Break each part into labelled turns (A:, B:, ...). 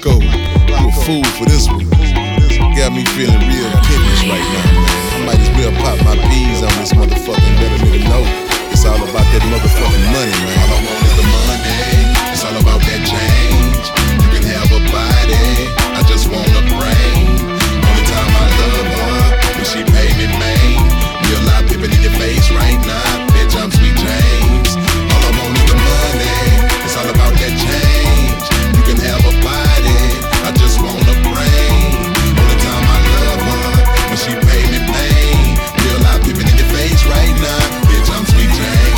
A: Rocco, you a fool for this one. Got me feeling real pimpish right now, man. I might as well pop my peas on this motherfucker and let a nigga know it's all about that motherfucking money, man.
B: All I want is the money. It's all about that change. You can have a body, I just want a brain. Only time I love her when she pay me, man. Real life pimpin' in your face right now, bitch, I'm Sweet James. All I want is the money. It's all about that change. You can have a body, I just want a brain. Only time I love her when she pay me, man. Real life pimpin' in your face right now, bitch, I'm Sweet James.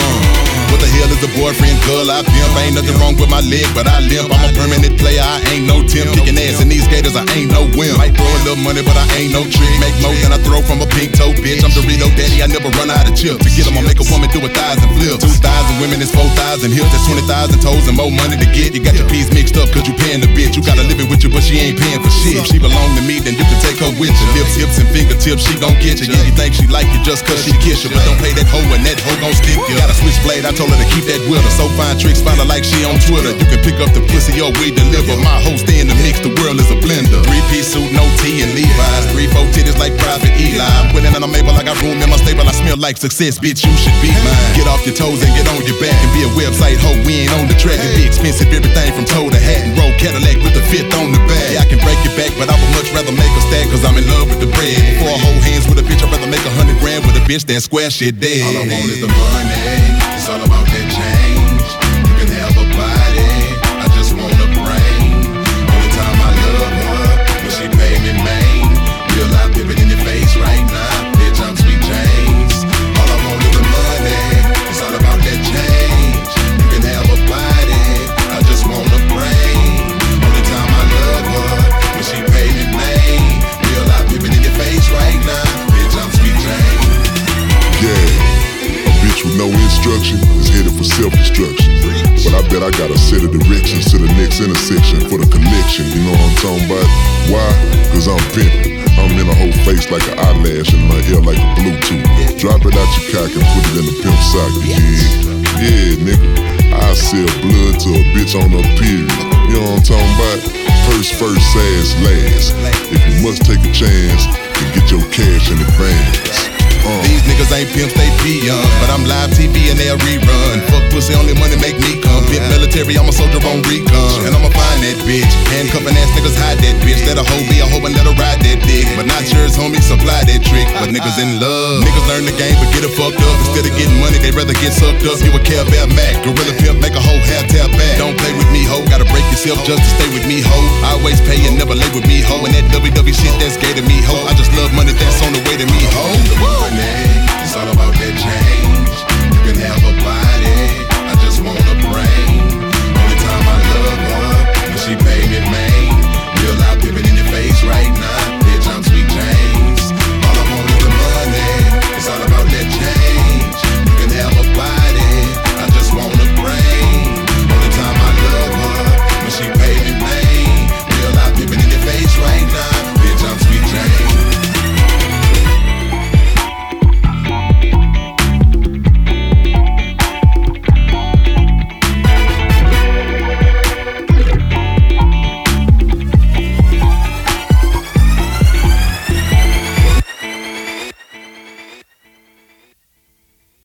A: What the hell is a boyfriend, girl? I pimp. Ain't nothing wrong with my leg, but I limp. I'm a permanent player, I ain't no Tim. Kicking ass in these gators, I ain't no wimp. Might throw a little money, but I ain't no trick. Make more than I throw from a pink toe, bitch. I'm Dorito daddy, I never run out of chips. To get 'em, I'll make a woman do 1,000 flips. 2,000 women is 4,000 hips. That's 20,000 toes and more money to get. You got your peas mixed up, cause you paying the bitch. You gotta live it with you, but she ain't paying for shit. If she belong to me, then you can take her with you. Lips, hips, and fingertips, she gon' get you. Yeah, you think she like you just cause she kiss you, but don't pay that hoe and that hoe gon' stick you. Got a switchblade, I told her to keep that with her. So fine tricks, follow like she on Twitter. You can pick up the pussy or we deliver. My hoe stay in the mix, the world is a blender. 3-piece suit, no T and Levi's. 3-4 titties like Private Eli. I'm winning and I'm able, I got room in my stable. I smell like success, bitch, you should be mine. Get off your toes and get on your back and be a website hoe. We ain't on the track. It be expensive, everything from toe to hat and roll Cadillac with the fifth on the back. Yeah, I can break your back, but I would much rather make a stack cause I'm in love with the bread. Before I hold hands with a bitch, I'd rather make 100 grand with a bitch than square shit dead.
B: All I want is the money. It's all about that change. You can have a body, I just want a brain. Only time I love her when she pay me, man. Real life pimpin' in your face right now, bitch, I'm Sweet James. All I want is the money. It's all about that change. You can have a body, I just want a brain. Only time I love her when she pay me, man. Real life pimpin' in your face right now, bitch, I'm Sweet James.
C: Yeah, a bitch with no instruction is headed for self-destruction. But I bet I got a set of directions to the next intersection for the connection, you know what I'm talking about? Why? Cause I'm pimpin'. I'm in a whole face like an eyelash and my hair like a Bluetooth. Drop it out your cock and put it in the pimp socket, yeah, nigga. I sell blood to a bitch on her period. You know what I'm talking about? First, ass last. If you must take a chance, then get your cash in advance.
A: These niggas ain't pimps, they be young. But I'm live TV and they'll rerun. Fuck pussy, only money make me come. Bit military, I'm a soldier on recon. And I'ma find that bitch. Handcuffin' ass niggas hide that bitch. Let a hoe be a hoe and let her ride that dick. But not yours, homie, supply that trick. But niggas in love. Niggas learn the game but get it fucked up. Instead of getting money, they rather get sucked up. You a Care Bear Mac, gorilla pimp, make a hoe hair tap back. Don't play with me, hoe. Gotta break yourself just to stay with me, hoe. I always pay and never lay with me, hoe. And that WW shit, that's gay to me, hoe. I just love money, that's on the way to me, hoe.
B: It's all about that change. You can have a body.